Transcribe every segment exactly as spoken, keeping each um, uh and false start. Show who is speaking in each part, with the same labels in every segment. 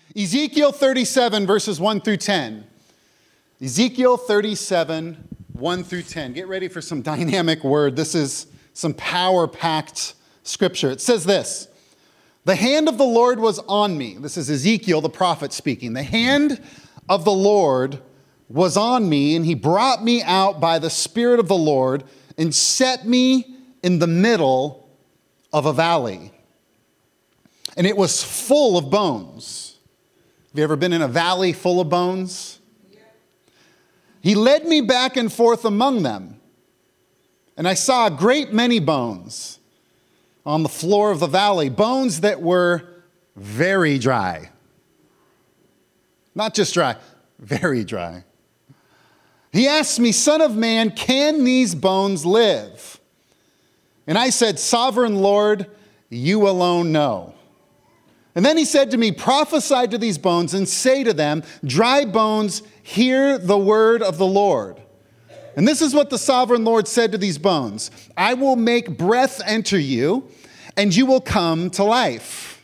Speaker 1: Ezekiel thirty-seven, verses one through ten. Ezekiel thirty-seven, one through ten. Get ready for some dynamic word. This is some power-packed scripture. It says this: the hand of the Lord was on me. This is Ezekiel, the prophet, speaking. The hand of the Lord was on me, and he brought me out by the Spirit of the Lord and set me in the middle of a valley. And it was full of bones. Have you ever been in a valley full of bones? Yeah. He led me back and forth among them, and I saw a great many bones on the floor of the valley, bones that were very dry. Not just dry, very dry. He asked me, "Son of man, can these bones live?" And I said, "Sovereign Lord, you alone know." And then he said to me, "Prophesy to these bones and say to them, dry bones, hear the word of the Lord." And this is what the sovereign Lord said to these bones: "I will make breath enter you, and you will come to life.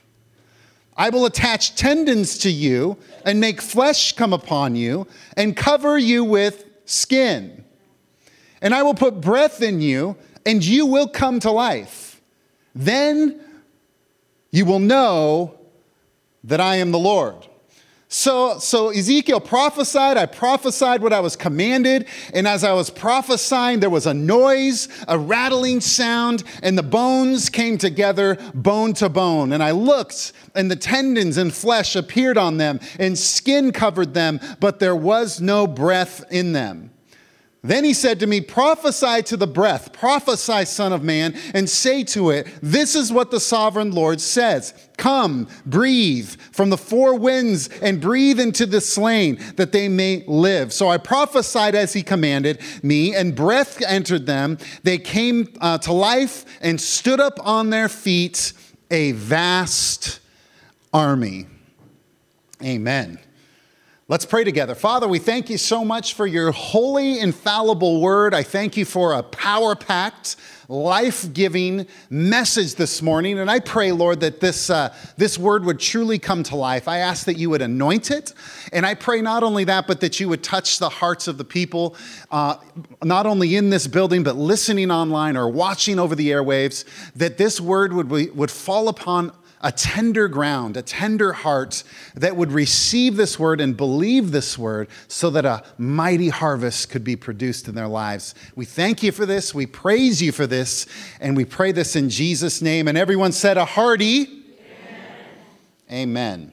Speaker 1: I will attach tendons to you and make flesh come upon you and cover you with skin. And I will put breath in you, and you will come to life. Then you will know that I am the Lord." So, so Ezekiel prophesied, I prophesied what I was commanded, and as I was prophesying, there was a noise, a rattling sound, and the bones came together, bone to bone. And I looked, and the tendons and flesh appeared on them, and skin covered them, but there was no breath in them. Then he said to me, "Prophesy to the breath, prophesy, son of man, and say to it, this is what the sovereign Lord says. Come, breathe from the four winds and breathe into the slain that they may live." So I prophesied as he commanded me, and breath entered them. They came uh, to life and stood up on their feet, a vast army. Amen. Let's pray together. Father, we thank you so much for your holy, infallible word. I thank you for a power-packed, life-giving message this morning. And I pray, Lord, that this, uh, this word would truly come to life. I ask that you would anoint it. And I pray not only that, but that you would touch the hearts of the people, uh, not only in this building, but listening online or watching over the airwaves, that this word would, be, would fall upon a tender ground, a tender heart that would receive this word and believe this word so that a mighty harvest could be produced in their lives. We thank you for this. We praise you for this. And we pray this in Jesus' name. And everyone said a hearty Amen. Amen.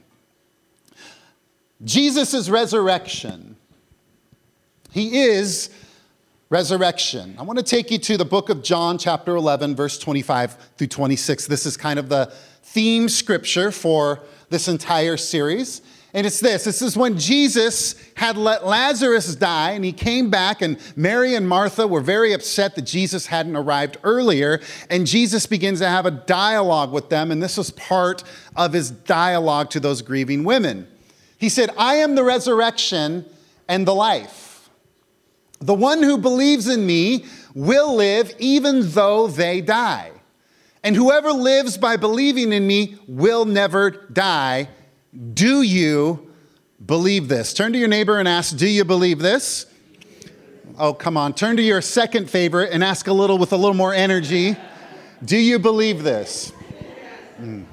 Speaker 1: Jesus' resurrection. He is resurrection. I want to take you to the book of John, chapter eleven, verse twenty-five through twenty-six. This is kind of the theme scripture for this entire series. And it's this. This is when Jesus had let Lazarus die, and he came back, and Mary and Martha were very upset that Jesus hadn't arrived earlier. And Jesus begins to have a dialogue with them, and this was part of his dialogue to those grieving women. He said, "I am the resurrection and the life. The one who believes in me will live even though they die. And whoever lives by believing in me will never die. Do you believe this?" Turn to your neighbor and ask, "Do you believe this?" Oh, come on. Turn to your second favorite and ask a little with a little more energy. "Do you believe this?" Mm.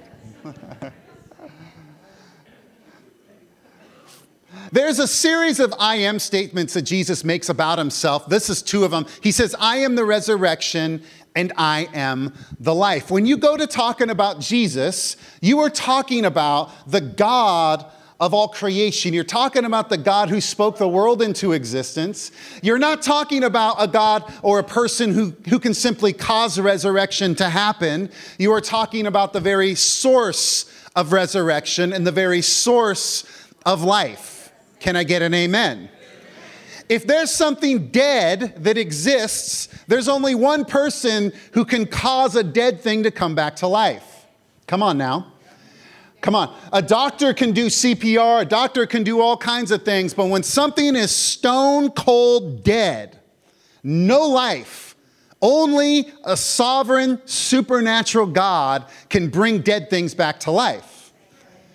Speaker 1: There's a series of I am statements that Jesus makes about himself. This is two of them. He says, "I am the resurrection and I am the life." When you go to talking about Jesus, you are talking about the God of all creation. You're talking about the God who spoke the world into existence. You're not talking about a God or a person who, who can simply cause resurrection to happen. You are talking about the very source of resurrection and the very source of life. Can I get an amen? If there's something dead that exists, there's only one person who can cause a dead thing to come back to life. Come on now. Come on. A doctor can do C P R, a doctor can do all kinds of things, but when something is stone cold dead, no life, only a sovereign, supernatural God can bring dead things back to life.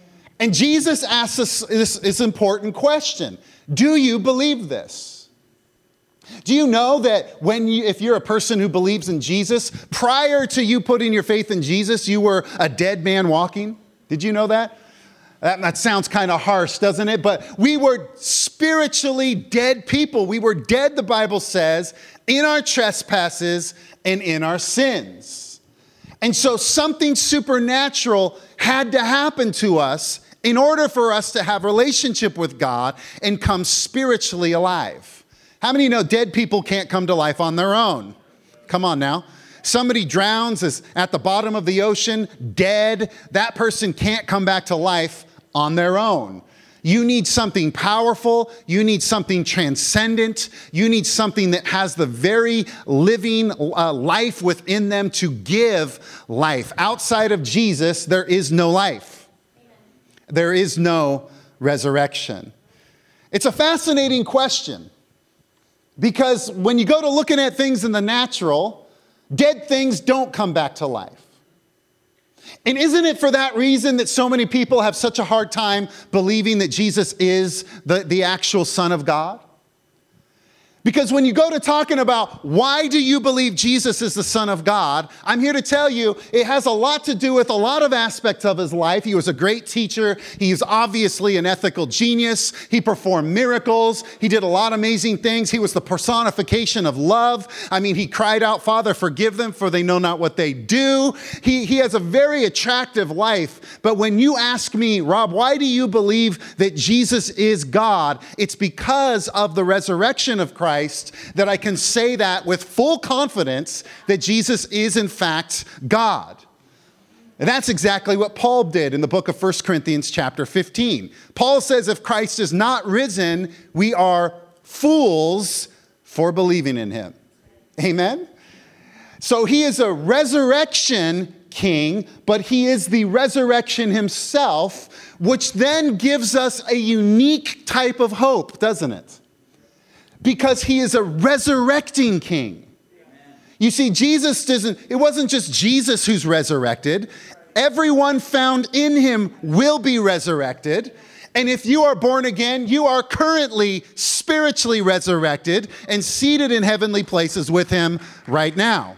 Speaker 1: And Jesus asks us this, this important question. Do you believe this? Do you know that when you, if you're a person who believes in Jesus, prior to you putting your faith in Jesus, you were a dead man walking? Did you know that? That, that sounds kind of harsh, doesn't it? But we were spiritually dead people. We were dead, the Bible says, in our trespasses and in our sins. And so something supernatural had to happen to us in order for us to have a relationship with God and come spiritually alive. How many know dead people can't come to life on their own? Come on now. Somebody drowns, is at the bottom of the ocean, dead. That person can't come back to life on their own. You need something powerful. You need something transcendent. You need something that has the very living uh, life within them to give life. Outside of Jesus, there is no life. There is no resurrection. It's a fascinating question because when you go to looking at things in the natural, dead things don't come back to life. And isn't it for that reason that so many people have such a hard time believing that Jesus is the, the actual Son of God? Because when you go to talking about why do you believe Jesus is the Son of God, I'm here to tell you it has a lot to do with a lot of aspects of his life. He was a great teacher. He's obviously an ethical genius. He performed miracles. He did a lot of amazing things. He was the personification of love. I mean, he cried out, "Father, forgive them, for they know not what they do." He, he has a very attractive life. But when you ask me, Rob, why do you believe that Jesus is God? It's because of the resurrection of Christ that I can say that with full confidence that Jesus is in fact God. And that's exactly what Paul did in the book of First Corinthians chapter fifteen. Paul says if Christ is not risen, we are fools for believing in him. Amen? So he is a resurrection king, but he is the resurrection himself, which then gives us a unique type of hope, doesn't it? Because he is a resurrecting king. You see, Jesus doesn't, it wasn't just Jesus who's resurrected. Everyone found in him will be resurrected. And if you are born again, you are currently spiritually resurrected and seated in heavenly places with him right now.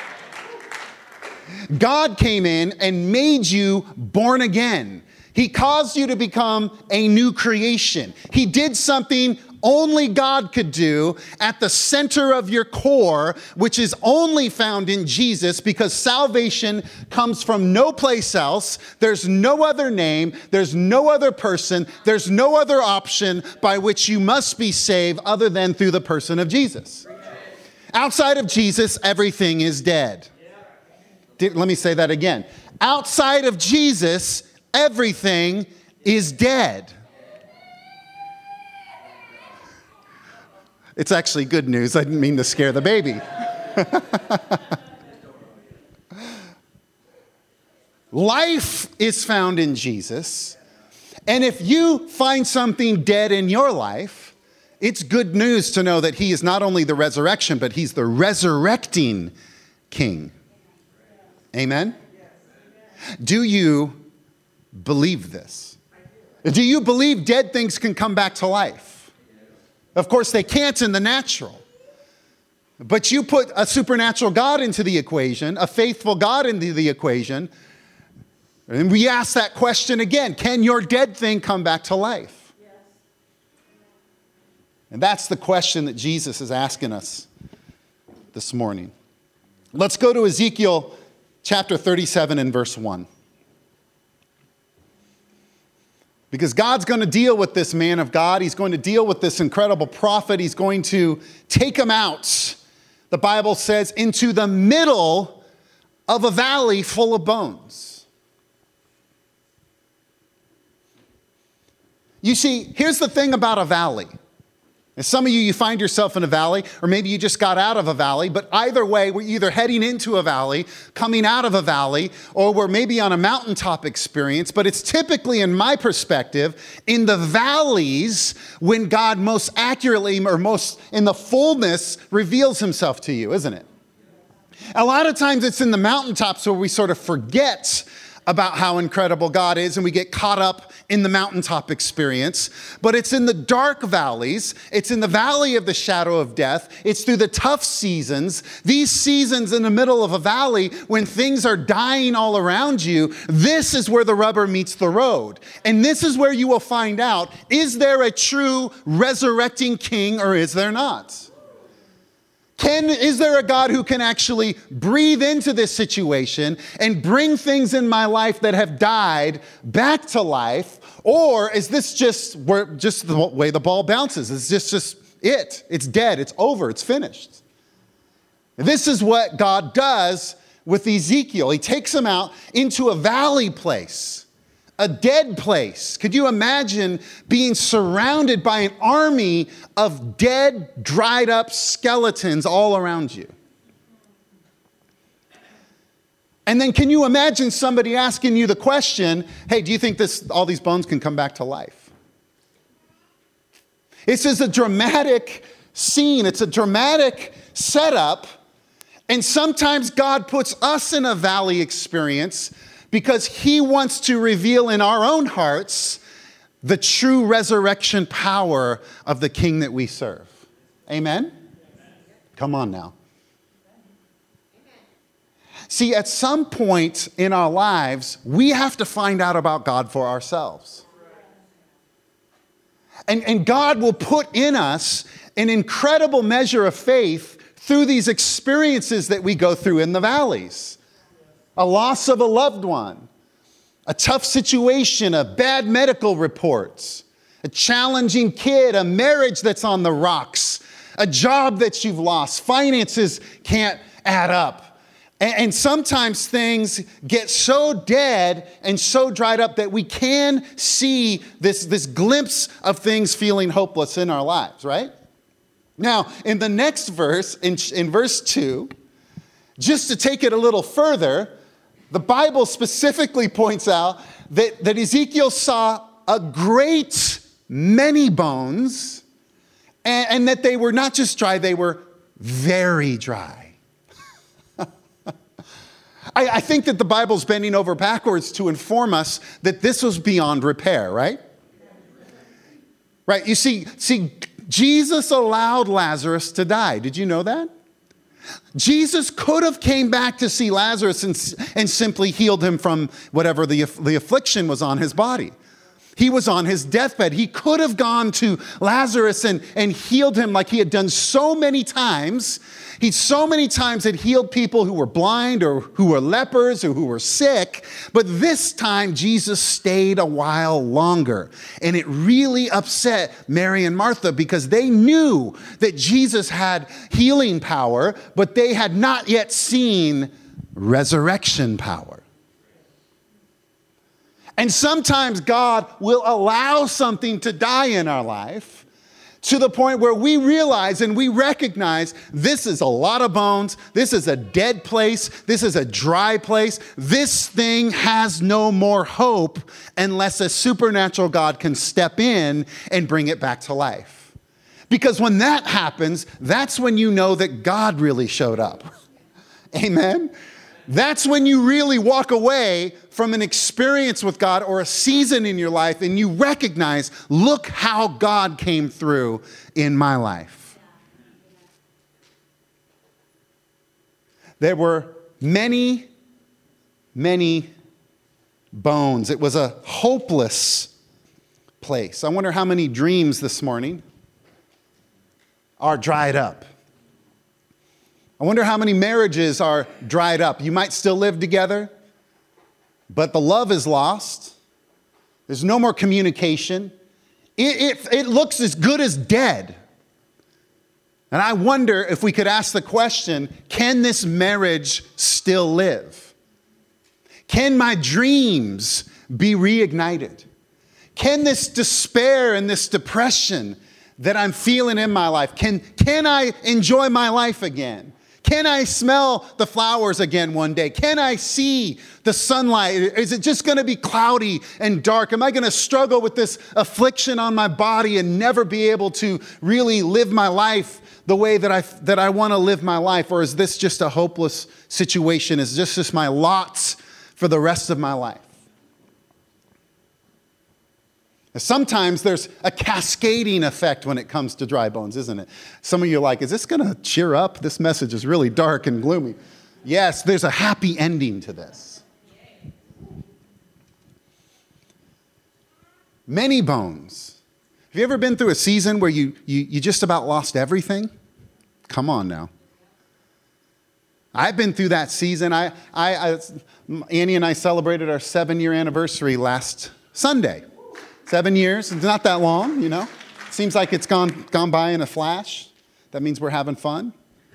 Speaker 1: God came in and made you born again. He caused you to become a new creation. He did something only God could do at the center of your core, which is only found in Jesus, because salvation comes from no place else. There's no other name. There's no other person. There's no other option by which you must be saved other than through the person of Jesus. Outside of Jesus, everything is dead. Let me say that again. Outside of Jesus, everything is dead. It's actually good news. I didn't mean to scare the baby. Life is found in Jesus. And if you find something dead in your life, it's good news to know that he is not only the resurrection, but he's the resurrecting king. Amen? Do you believe this? Do you believe dead things can come back to life? Of course, they can't in the natural. But you put a supernatural God into the equation, a faithful God into the equation, and we ask that question again. Can your dead thing come back to life? Yes. And that's the question that Jesus is asking us this morning. Let's go to Ezekiel chapter thirty-seven and verse one. Because God's going to deal with this man of God. He's going to deal with this incredible prophet. He's going to take him out, the Bible says, into the middle of a valley full of bones. You see, here's the thing about a valley. And some of you, you find yourself in a valley, or maybe you just got out of a valley, but either way, we're either heading into a valley, coming out of a valley, or we're maybe on a mountaintop experience, but it's typically, in my perspective, in the valleys when God most accurately, or most in the fullness, reveals himself to you, isn't it? A lot of times it's in the mountaintops where we sort of forget about how incredible God is, and we get caught up in the mountaintop experience. But it's in the dark valleys, it's in the valley of the shadow of death, it's through the tough seasons, these seasons in the middle of a valley when things are dying all around you. This is where the rubber meets the road. And this is where you will find out, is there a true resurrecting king or is there not? Can, is there a God who can actually breathe into this situation and bring things in my life that have died back to life? Or is this just, where, just the way the ball bounces? Is this just it? It's dead. It's over. It's finished. This is what God does with Ezekiel. He takes him out into a valley place, a dead place. Could you imagine being surrounded by an army of dead, dried up skeletons all around you? And then can you imagine somebody asking you the question, hey, do you think this, all these bones can come back to life? This is a dramatic scene. It's a dramatic setup. And sometimes God puts us in a valley experience because he wants to reveal in our own hearts the true resurrection power of the King that we serve. Amen? Amen. Come on now. Amen. See, at some point in our lives, we have to find out about God for ourselves. And, and God will put in us an incredible measure of faith through these experiences that we go through in the valleys. A loss of a loved one, a tough situation, a bad medical reports, a challenging kid, a marriage that's on the rocks, a job that you've lost, finances can't add up. And, and sometimes things get so dead and so dried up that we can see this, this glimpse of things feeling hopeless in our lives, right? Now, in the next verse, in, in verse two, just to take it a little further, the Bible specifically points out that, that Ezekiel saw a great many bones, and, and that they were not just dry, they were very dry. I, I think that the Bible's bending over backwards to inform us that this was beyond repair, right? Right, you see, see, Jesus allowed Lazarus to die. Did you know that? Jesus could have came back to see Lazarus and, and simply healed him from whatever the, the affliction was on his body. He was on his deathbed. He could have gone to Lazarus and, and healed him like he had done so many times. He so many times had healed people who were blind or who were lepers or who were sick. But this time, Jesus stayed a while longer. And it really upset Mary and Martha because they knew that Jesus had healing power, but they had not yet seen resurrection power. And sometimes God will allow something to die in our life to the point where we realize and we recognize this is a lot of bones, this is a dead place, this is a dry place. This thing has no more hope unless a supernatural God can step in and bring it back to life. Because when that happens, that's when you know that God really showed up. Amen? That's when you really walk away from an experience with God or a season in your life and you recognize, look how God came through in my life. There were many, many bones. It was a hopeless place. I wonder how many dreams this morning are dried up. I wonder how many marriages are dried up. You might still live together, but the love is lost. There's no more communication. It, it, it looks as good as dead. And I wonder if we could ask the question, can this marriage still live? Can my dreams be reignited? Can this despair and this depression that I'm feeling in my life, can, can I enjoy my life again? Can I smell the flowers again one day? Can I see the sunlight? Is it just going to be cloudy and dark? Am I going to struggle with this affliction on my body and never be able to really live my life the way that I, that I want to live my life? Or is this just a hopeless situation? Is this just my lot for the rest of my life. Sometimes there's a cascading effect when it comes to dry bones, isn't it? Some of you are like, is this going to cheer up? This message is really dark and gloomy. Yes, there's a happy ending to this. Many bones. Have you ever been through a season where you, you, you just about lost everything? Come on now. I've been through that season. I, I, I, Annie and I celebrated our seven-year anniversary last Sunday. Seven years, it's not that long, you know. Seems like it's gone, gone by in a flash. That means we're having fun.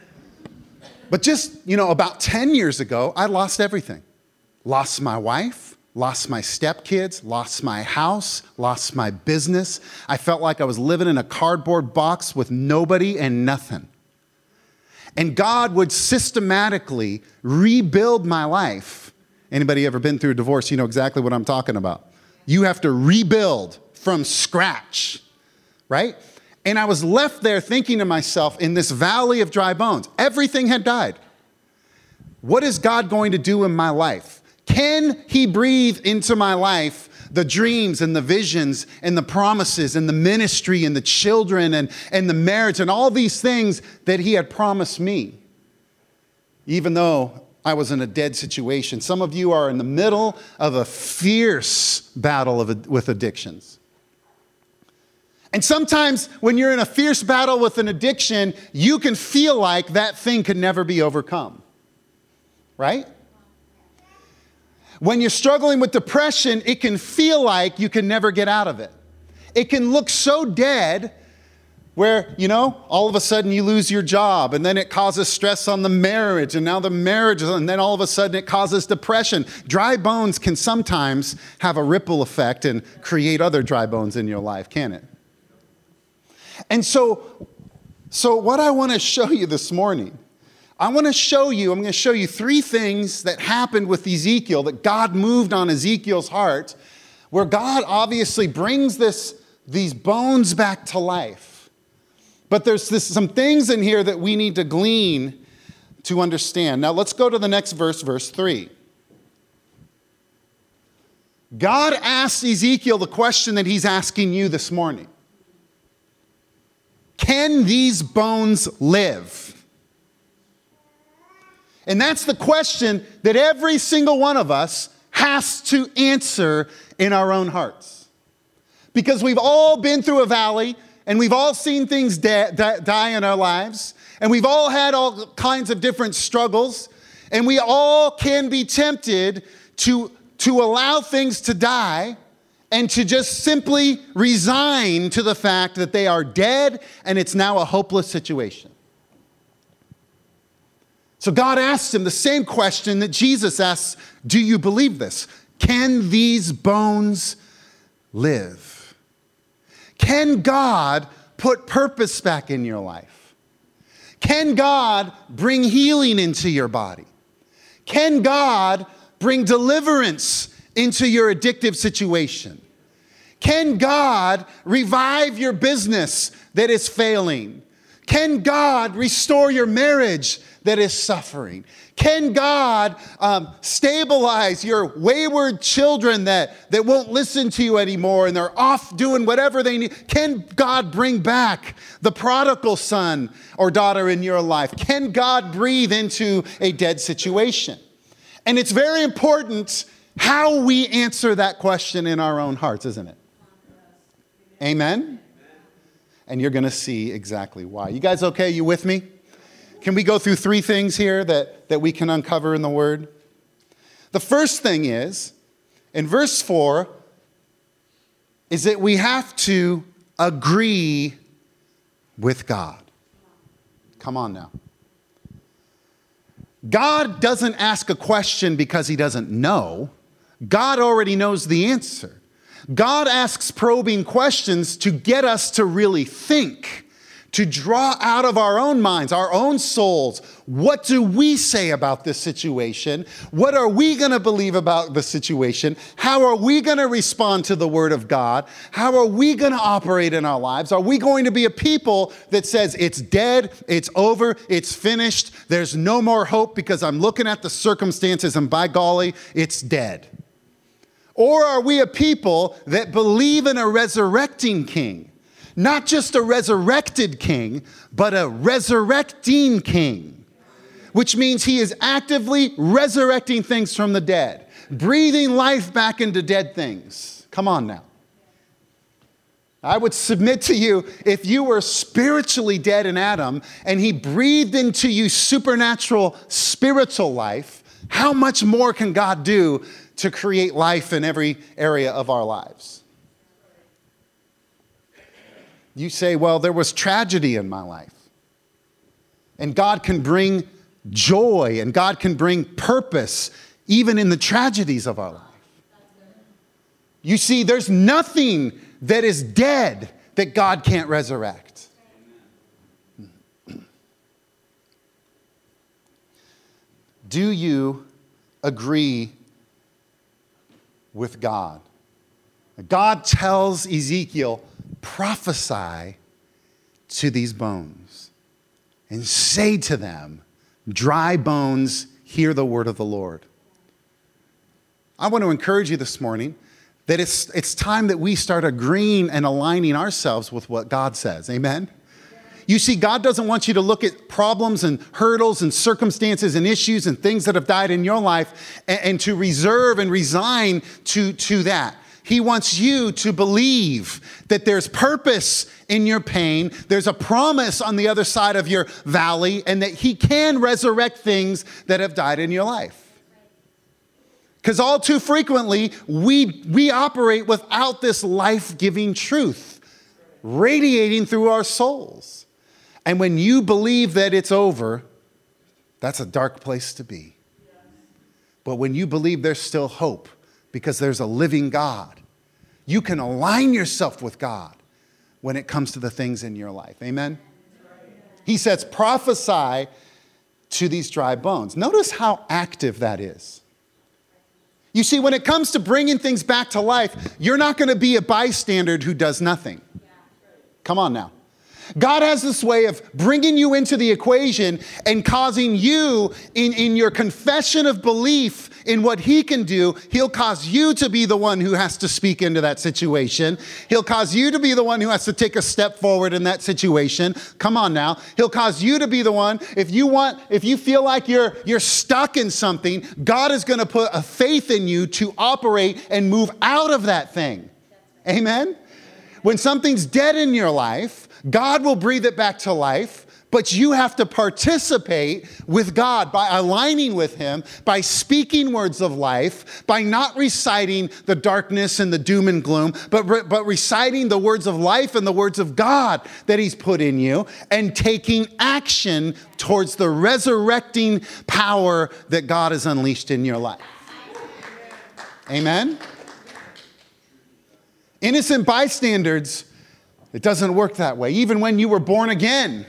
Speaker 1: But just, you know, about ten years ago, I lost everything. Lost my wife, lost my stepkids, lost my house, lost my business. I felt like I was living in a cardboard box with nobody and nothing. And God would systematically rebuild my life. Anybody ever been through a divorce? You know exactly what I'm talking about. You have to rebuild from scratch, right? And I was left there thinking to myself, in this valley of dry bones, everything had died. What is God going to do in my life? Can he breathe into my life the dreams and the visions and the promises and the ministry and the children and, and the marriage and all these things that he had promised me? Even though I was in a dead situation. Some of you are in the middle of a fierce battle of, with addictions. And sometimes when you're in a fierce battle with an addiction, you can feel like that thing could never be overcome. Right? When you're struggling with depression, it can feel like you can never get out of it. It can look so dead where, you know, all of a sudden you lose your job and then it causes stress on the marriage and now the marriage, and then all of a sudden it causes depression. Dry bones can sometimes have a ripple effect and create other dry bones in your life, can it? And so, so what I want to show you this morning, I want to show you, I'm going to show you three things that happened with Ezekiel, that God moved on Ezekiel's heart, where God obviously brings this, these bones back to life. But there's this, some things in here that we need to glean to understand. Now let's go to the next verse, verse three. God asked Ezekiel the question that he's asking you this morning. Can these bones live? And that's the question that every single one of us has to answer in our own hearts. Because we've all been through a valley, and we've all seen things die, die in our lives. And we've all had all kinds of different struggles. And we all can be tempted to, to allow things to die and to just simply resign to the fact that they are dead and it's now a hopeless situation. So God asked him the same question that Jesus asks, do you believe this? Can these bones live? Can God put purpose back in your life? Can God bring healing into your body? Can God bring deliverance into your addictive situation? Can God revive your business that is failing? Can God restore your marriage that is suffering? Can God um, stabilize your wayward children that, that won't listen to you anymore and they're off doing whatever they need? Can God bring back the prodigal son or daughter in your life? Can God breathe into a dead situation? And it's very important how we answer that question in our own hearts, isn't it? Amen? And you're going to see exactly why. You guys okay? You with me? Can we go through three things here that, that we can uncover in the Word? The first thing is, in verse four, is that we have to agree with God. Come on now. God doesn't ask a question because he doesn't know. God already knows the answer. God asks probing questions to get us to really think, to draw out of our own minds, our own souls, what do we say about this situation? What are we going to believe about the situation? How are we going to respond to the word of God? How are we going to operate in our lives? Are we going to be a people that says it's dead, it's over, it's finished, there's no more hope because I'm looking at the circumstances and by golly, it's dead? Or are we a people that believe in a resurrecting king? Not just a resurrected king, but a resurrecting king, which means he is actively resurrecting things from the dead, breathing life back into dead things. Come on now. I would submit to you, if you were spiritually dead in Adam and he breathed into you supernatural spiritual life, how much more can God do to create life in every area of our lives? You say, well, there was tragedy in my life. And God can bring joy and God can bring purpose even in the tragedies of our life. You see, there's nothing that is dead that God can't resurrect. Do you agree with God? God tells Ezekiel, prophesy to these bones and say to them, dry bones, hear the word of the Lord. I want to encourage you this morning that it's, it's time that we start agreeing and aligning ourselves with what God says. Amen? You see, God doesn't want you to look at problems and hurdles and circumstances and issues and things that have died in your life and, and to reserve and resign to, to that. He wants you to believe that there's purpose in your pain, there's a promise on the other side of your valley, and that he can resurrect things that have died in your life. Because all too frequently, we, we operate without this life-giving truth radiating through our souls. And when you believe that it's over, that's a dark place to be. But when you believe there's still hope, because there's a living God, you can align yourself with God when it comes to the things in your life. Amen? He says, prophesy to these dry bones. Notice how active that is. You see, when it comes to bringing things back to life, you're not going to be a bystander who does nothing. Come on now. God has this way of bringing you into the equation and causing you, in, in your confession of belief in what he can do, he'll cause you to be the one who has to speak into that situation. He'll cause you to be the one who has to take a step forward in that situation. Come on now. He'll cause you to be the one, if you want, if you feel like you're, you're stuck in something, God is going to put a faith in you to operate and move out of that thing. Amen? When something's dead in your life, God will breathe it back to life, but you have to participate with God by aligning with him, by speaking words of life, by not reciting the darkness and the doom and gloom, but, re- but reciting the words of life and the words of God that he's put in you, and taking action towards the resurrecting power that God has unleashed in your life. Amen? Innocent bystanders, it doesn't work that way. Even when you were born again,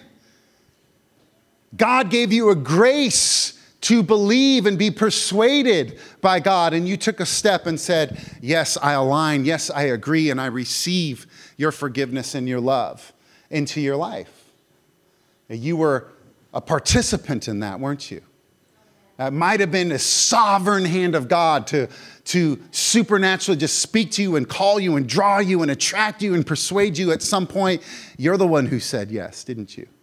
Speaker 1: God gave you a grace to believe and be persuaded by God. And you took a step and said, yes, I align. Yes, I agree. And I receive your forgiveness and your love into your life. You were a participant in that, weren't you? It might have been a sovereign hand of God to, to supernaturally just speak to you and call you and draw you and attract you and persuade you at some point. You're the one who said yes, didn't you?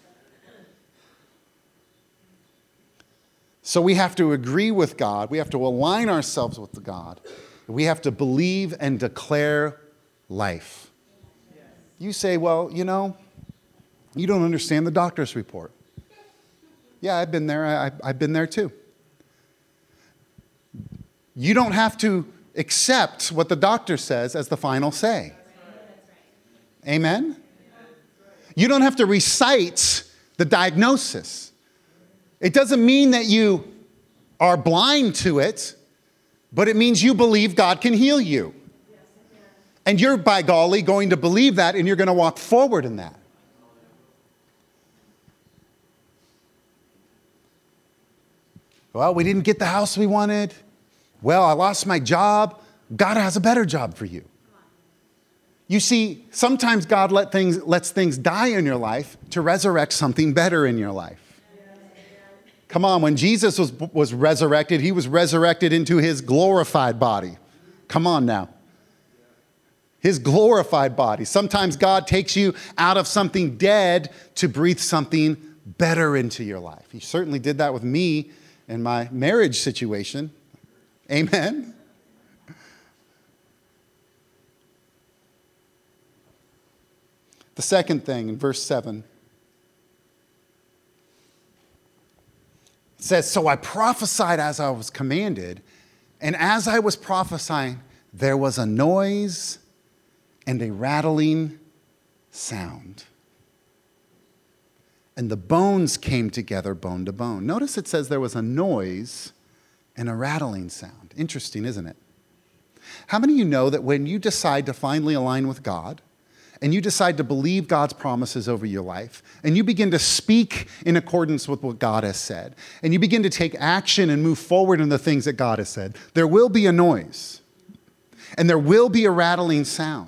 Speaker 1: So we have to agree with God. We have to align ourselves with God. We have to believe and declare life. You say, well, you know, you don't understand the doctor's report. Yeah, I've been there. I, I've been there too. You don't have to accept what the doctor says as the final say. Amen? You don't have to recite the diagnosis. It doesn't mean that you are blind to it, but it means you believe God can heal you. And you're, by golly, going to believe that, and you're going to walk forward in that. Well, we didn't get the house we wanted. Well, I lost my job. God has a better job for you. You see, sometimes God let things, lets things die in your life to resurrect something better in your life. Come on, when Jesus was, was resurrected, he was resurrected into his glorified body. Come on now. His glorified body. Sometimes God takes you out of something dead to breathe something better into your life. He certainly did that with me in my marriage situation. Amen. The second thing in verse seven, it says, so I prophesied as I was commanded, and as I was prophesying, there was a noise and a rattling sound. And the bones came together bone to bone. Notice it says there was a noise and a rattling sound. Interesting, isn't it? How many of you know that when you decide to finally align with God, and you decide to believe God's promises over your life, and you begin to speak in accordance with what God has said, and you begin to take action and move forward in the things that God has said, there will be a noise, and there will be a rattling sound.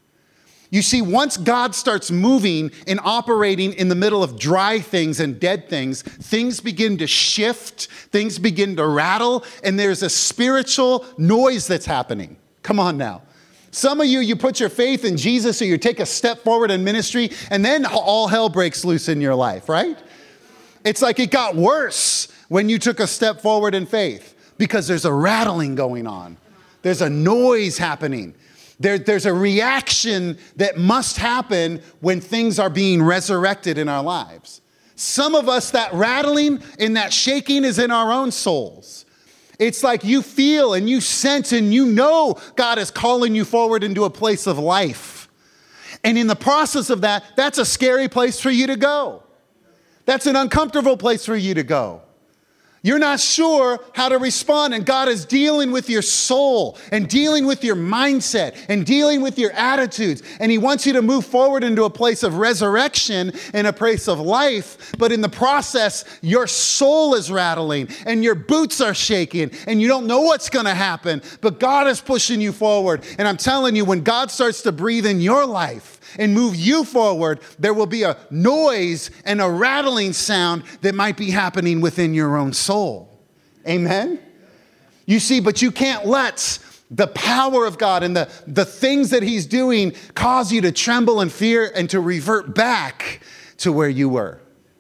Speaker 1: You see, once God starts moving and operating in the middle of dry things and dead things, things begin to shift, things begin to rattle, and there's a spiritual noise that's happening. Come on now. Some of you, you put your faith in Jesus, or you take a step forward in ministry, and then all hell breaks loose in your life, right? It's like it got worse when you took a step forward in faith, because there's a rattling going on. There's a noise happening. There, there's a reaction that must happen when things are being resurrected in our lives. Some of us, that rattling and that shaking is in our own souls. It's like you feel and you sense and you know God is calling you forward into a place of life. And in the process of that, that's a scary place for you to go. That's an uncomfortable place for you to go. You're not sure how to respond, and God is dealing with your soul and dealing with your mindset and dealing with your attitudes. And he wants you to move forward into a place of resurrection and a place of life. But in the process, your soul is rattling and your boots are shaking and you don't know what's going to happen. But God is pushing you forward. And I'm telling you, when God starts to breathe in your life and move you forward, there will be a noise and a rattling sound that might be happening within your own soul. Amen? You see, but you can't let the power of God and the, the things that he's doing cause you to tremble and fear and to revert back to where you were.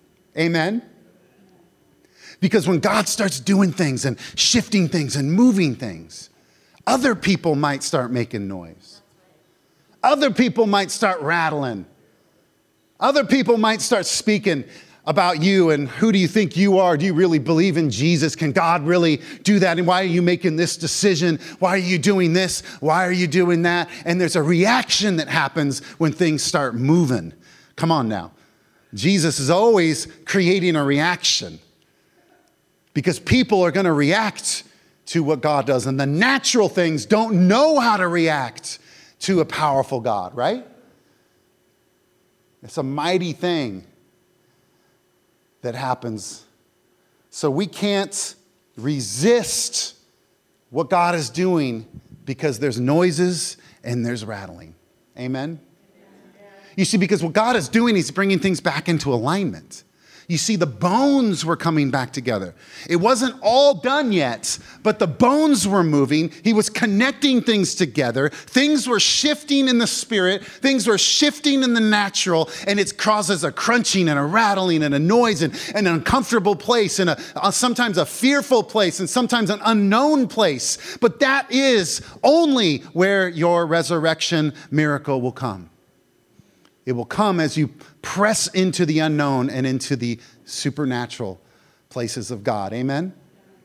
Speaker 1: Amen? Because when God starts doing things and shifting things and moving things, other people might start making noise. Other people might start rattling. Other people might start speaking about you and who do you think you are? Do you really believe in Jesus? Can God really do that? And why are you making this decision? Why are you doing this? Why are you doing that? And there's a reaction that happens when things start moving. Come on now. Jesus is always creating a reaction because people are going to react to what God does. And the natural things don't know how to react to a powerful God, right? It's a mighty thing that happens. So we can't resist what God is doing because there's noises and there's rattling. Amen? You see, because what God is doing, he's bringing things back into alignment. You see, the bones were coming back together. It wasn't all done yet, but the bones were moving. He was connecting things together. Things were shifting in the spirit. Things were shifting in the natural, and it causes a crunching and a rattling and a noise and, and an uncomfortable place and a, a, sometimes a fearful place and sometimes an unknown place. But that is only where your resurrection miracle will come. It will come as you press into the unknown and into the supernatural places of God. Amen?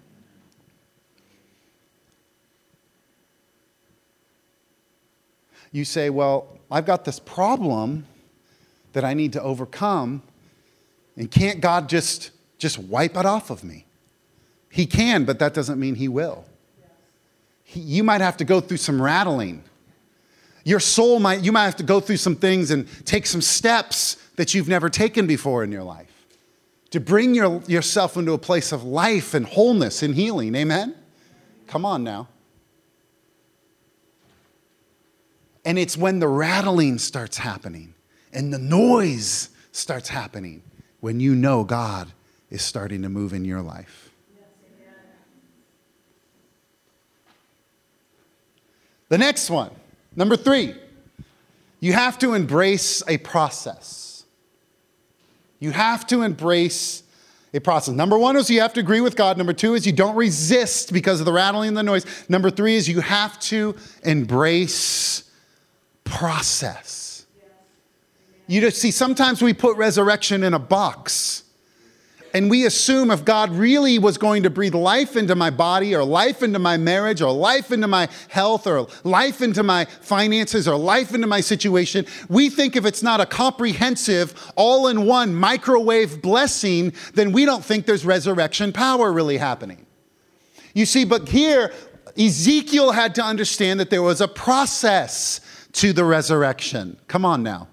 Speaker 1: You say, well, I've got this problem that I need to overcome, and can't God just, just wipe it off of me? He can, but that doesn't mean he will. He, you might have to go through some rattling. Your soul might, you might have to go through some things and take some steps that you've never taken before in your life. to bring your, yourself into a place of life and wholeness and healing. Amen? Come on now. And it's when the rattling starts happening and the noise starts happening when you know God is starting to move in your life. The next one, number three, you have to embrace a process. You have to embrace a process. Number one is you have to agree with God. Number two is you don't resist because of the rattling and the noise. Number three is you have to embrace process. You just see, sometimes we put resurrection in a box. And we assume if God really was going to breathe life into my body or life into my marriage or life into my health or life into my finances or life into my situation, we think if it's not a comprehensive, all-in-one microwave blessing, then we don't think there's resurrection power really happening. You see, but here, Ezekiel had to understand that there was a process to the resurrection. Come on now.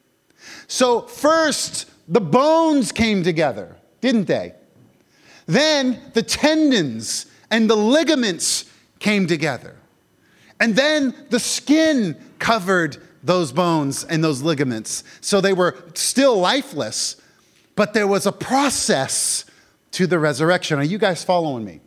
Speaker 1: So first, the bones came together. Didn't they? Then the tendons and the ligaments came together. And then the skin covered those bones and those ligaments. So they were still lifeless, but there was a process to the resurrection. Are you guys following me?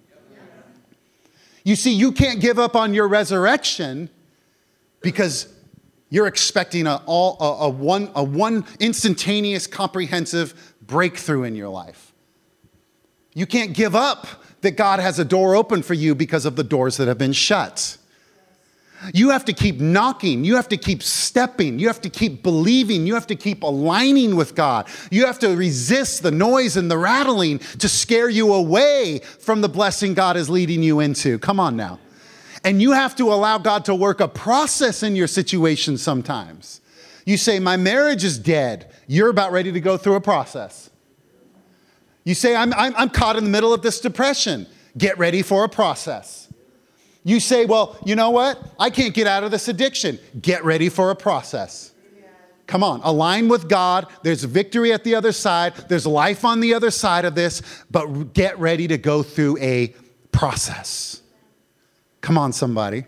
Speaker 1: You see, you can't give up on your resurrection because you're expecting a, all, a, a, one, a one instantaneous, comprehensive breakthrough in your life. You can't give up that God has a door open for you because of the doors that have been shut. You have to keep knocking. You have to keep stepping. You have to keep believing. You have to keep aligning with God. You have to resist the noise and the rattling to scare you away from the blessing God is leading you into. Come on now. And you have to allow God to work a process in your situation sometimes. You say, my marriage is dead. You're about ready to go through a process. You say, I'm, I'm, I'm caught in the middle of this depression. Get ready for a process. You say, well, you know what? I can't get out of this addiction. Get ready for a process. Come on, align with God. There's victory at the other side. There's life on the other side of this, but get ready to go through a process. Come on, somebody.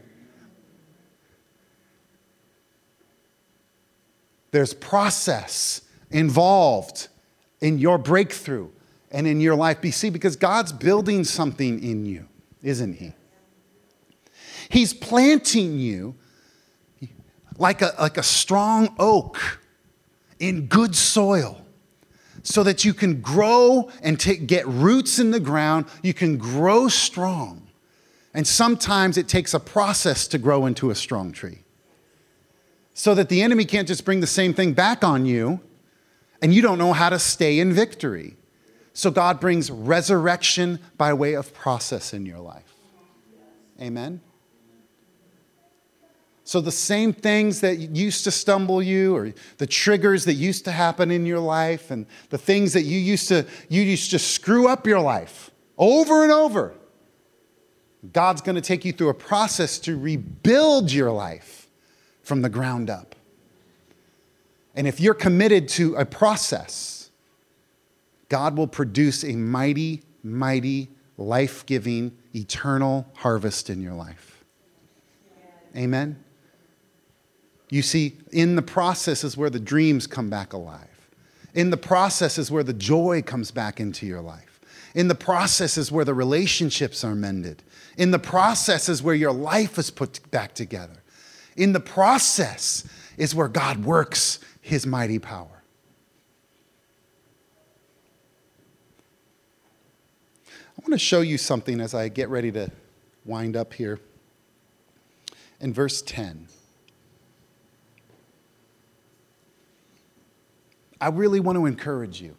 Speaker 1: There's process involved in your breakthrough and in your life. B C, because God's building something in you, isn't he? He's planting you like a, like a strong oak in good soil so that you can grow and take, get roots in the ground. You can grow strong. And sometimes it takes a process to grow into a strong tree. So that the enemy can't just bring the same thing back on you and you don't know how to stay in victory. So God brings resurrection by way of process in your life. Amen? So the same things that used to stumble you or the triggers that used to happen in your life and the things that you used to, you used to screw up your life over and over, God's going to take you through a process to rebuild your life from the ground up. And if you're committed to a process, God will produce a mighty, mighty, life-giving, eternal harvest in your life. Amen? You see, in the process is where the dreams come back alive. In the process is where the joy comes back into your life. In the process is where the relationships are mended. In the process is where your life is put back together. In the process is where God works his mighty power. I want to show you something as I get ready to wind up here. In verse ten. I really want to encourage you.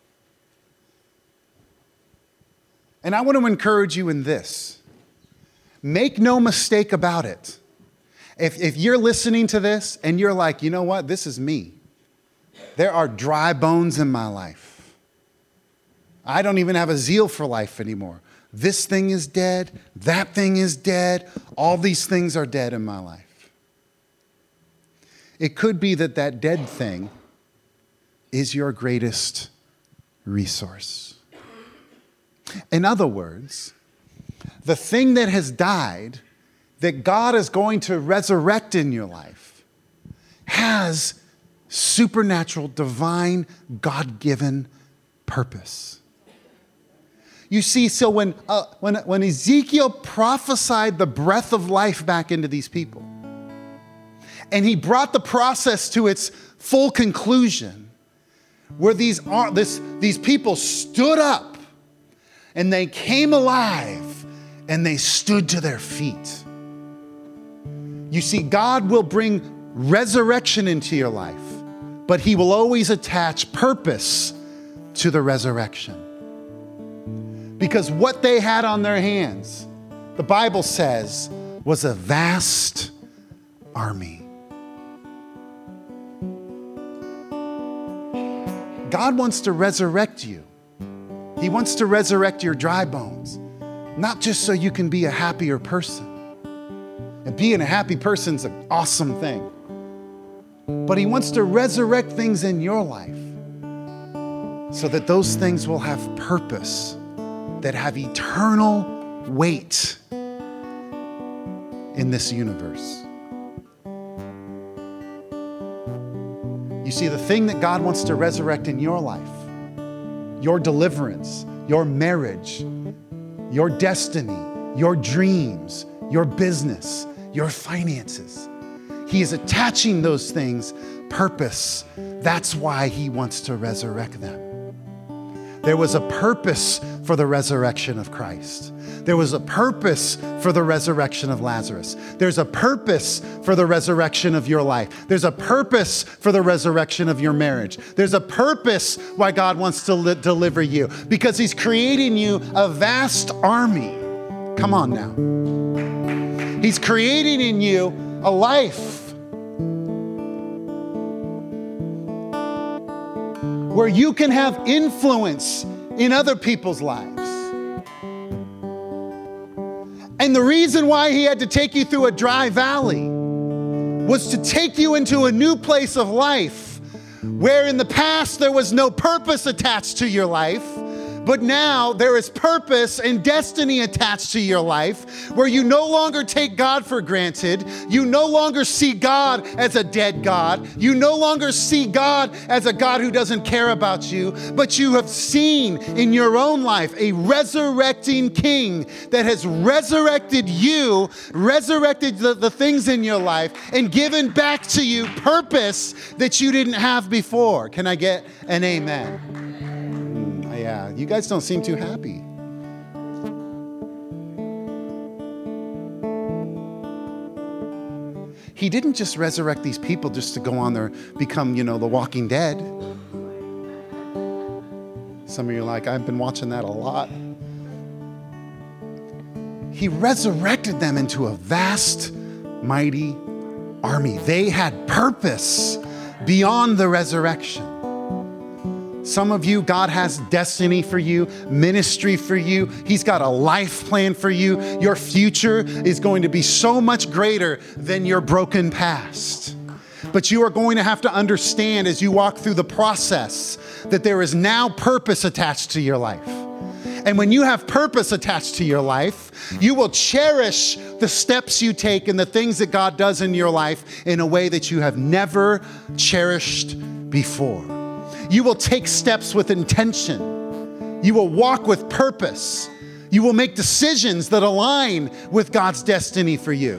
Speaker 1: And I want to encourage you in this. Make no mistake about it. If, if you're listening to this and you're like, you know what, this is me. There are dry bones in my life. I don't even have a zeal for life anymore. This thing is dead. That thing is dead. All these things are dead in my life. It could be that that dead thing is your greatest resource. In other words, the thing that has died that God is going to resurrect in your life has supernatural, divine, God-given purpose. You see, so when, uh, when, when Ezekiel prophesied the breath of life back into these people, and he brought the process to its full conclusion, where these, this, these people stood up, and they came alive, and they stood to their feet. You see, God will bring resurrection into your life, but he will always attach purpose to the resurrection. Because what they had on their hands, the Bible says, was a vast army. God wants to resurrect you. He wants to resurrect your dry bones, not just so you can be a happier person. And being a happy person is an awesome thing. But he wants to resurrect things in your life so that those things will have purpose, that have eternal weight in this universe. You see, the thing that God wants to resurrect in your life, your deliverance, your marriage, your destiny, your dreams, your business, your finances, he is attaching those things purpose. That's why he wants to resurrect them. There was a purpose for the resurrection of Christ. There was a purpose for the resurrection of Lazarus. There's a purpose for the resurrection of your life. There's a purpose for the resurrection of your marriage. There's a purpose why God wants to li- deliver you, because he's creating you a vast army. Come on now. He's creating in you a life where you can have influence in other people's lives. And the reason why he had to take you through a dry valley was to take you into a new place of life where in the past there was no purpose attached to your life. But now there is purpose and destiny attached to your life, where you no longer take God for granted. You no longer see God as a dead God. You no longer see God as a God who doesn't care about you, but you have seen in your own life a resurrecting King that has resurrected you, resurrected the, the things in your life, and given back to you purpose that you didn't have before. Can I get an amen? Yeah, you guys don't seem too happy. He didn't just resurrect these people just to go on there, become, you know, the Walking Dead. Some of you are like, I've been watching that a lot. He resurrected them into a vast, mighty army. They had purpose beyond the resurrection. Some of you, God has destiny for you, ministry for you. He's got a life plan for you. Your future is going to be so much greater than your broken past. But you are going to have to understand as you walk through the process that there is now purpose attached to your life. And when you have purpose attached to your life, you will cherish the steps you take and the things that God does in your life in a way that you have never cherished before. You will take steps with intention. You will walk with purpose. You will make decisions that align with God's destiny for you.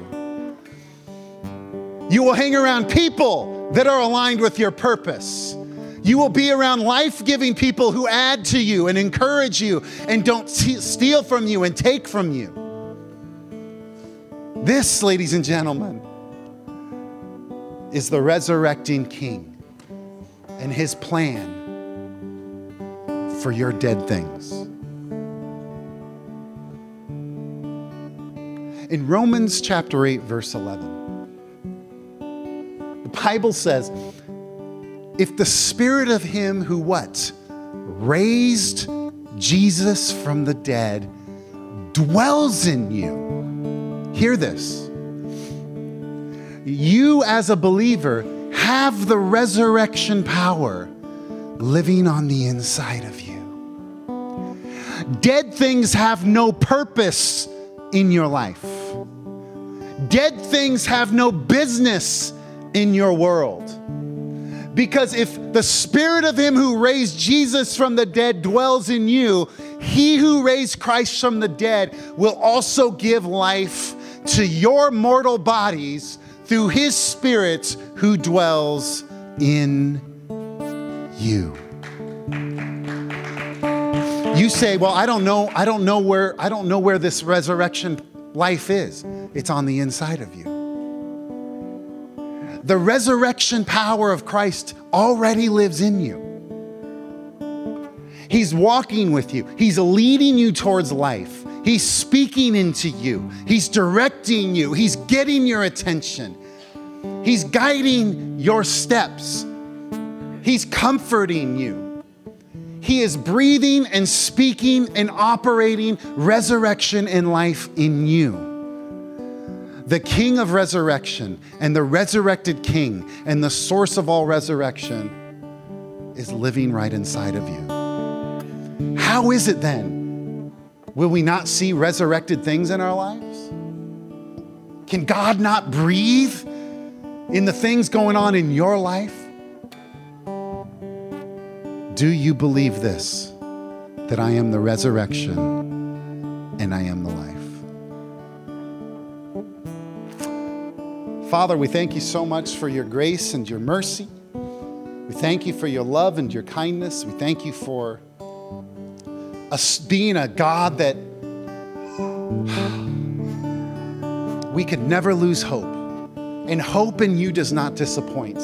Speaker 1: You will hang around people that are aligned with your purpose. You will be around life-giving people who add to you and encourage you and don't steal from you and take from you. This, ladies and gentlemen, is the resurrecting King and his plan for your dead things. In Romans chapter eight, verse eleven, the Bible says, if the spirit of him who what? Raised Jesus from the dead dwells in you. Hear this. You as a believer have the resurrection power living on the inside of you. Dead things have no purpose in your life. Dead things have no business in your world. Because if the spirit of him who raised Jesus from the dead dwells in you, he who raised Christ from the dead will also give life to your mortal bodies through his spirit who dwells in you. You say, well, I don't know, I don't know where, I don't know where this resurrection life is. It's on the inside of you. The resurrection power of Christ already lives in you. He's walking with you. He's leading you towards life. He's speaking into you. He's directing you. He's getting your attention. He's guiding your steps. He's comforting you. He is breathing and speaking and operating resurrection and life in you. The King of resurrection and the resurrected King and the source of all resurrection is living right inside of you. How is it then? Will we not see resurrected things in our lives? Can God not breathe in the things going on in your life? Do you believe this, that I am the resurrection and I am the life? Father, we thank you so much for your grace and your mercy. We thank you for your love and your kindness. We thank you for us being a God that we could never lose hope. And hope in you does not disappoint.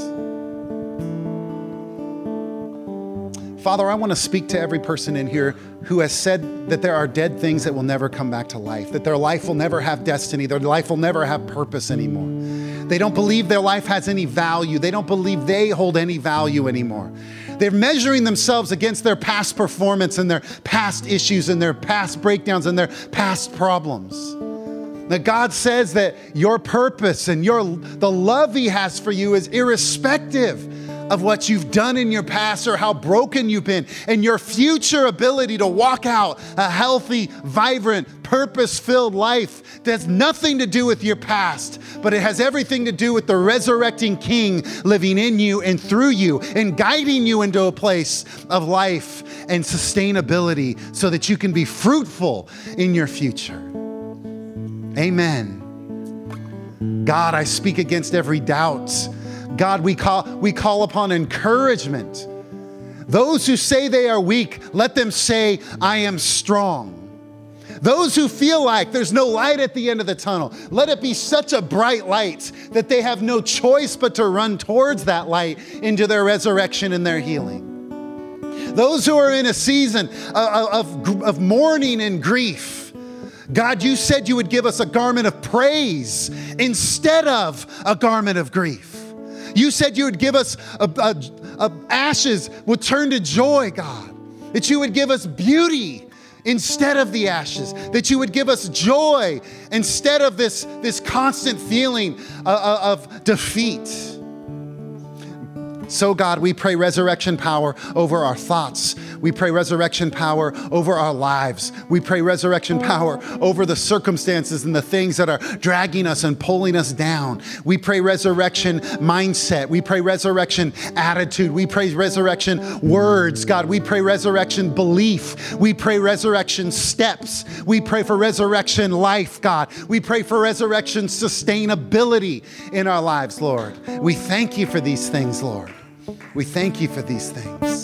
Speaker 1: Father, I want to speak to every person in here who has said that there are dead things that will never come back to life, that their life will never have destiny, their life will never have purpose anymore. They don't believe their life has any value. They don't believe they hold any value anymore. They're measuring themselves against their past performance and their past issues and their past breakdowns and their past problems. That God says that your purpose and your the love he has for you is irrespective of what you've done in your past or how broken you've been, and your future ability to walk out a healthy, vibrant, purpose-filled life that has nothing to do with your past, but it has everything to do with the resurrecting King living in you and through you and guiding you into a place of life and sustainability so that you can be fruitful in your future. Amen. God, I speak against every doubt. God, we call, we call upon encouragement. Those who say they are weak, let them say, I am strong. Those who feel like there's no light at the end of the tunnel, let it be such a bright light that they have no choice but to run towards that light into their resurrection and their healing. Those who are in a season of, of, of mourning and grief, God, you said you would give us a garment of praise instead of a garment of grief. You said you would give us a, a, a ashes would turn to joy, God. That you would give us beauty instead of the ashes. That you would give us joy instead of this, this constant feeling of, of defeat. So God, we pray resurrection power over our thoughts. We pray resurrection power over our lives. We pray resurrection power over the circumstances and the things that are dragging us and pulling us down. We pray resurrection mindset. We pray resurrection attitude. We pray resurrection words. God, we pray resurrection belief. We pray resurrection steps. We pray for resurrection life, God. We pray for resurrection sustainability in our lives, Lord. We thank you for these things, Lord. We thank you for these things.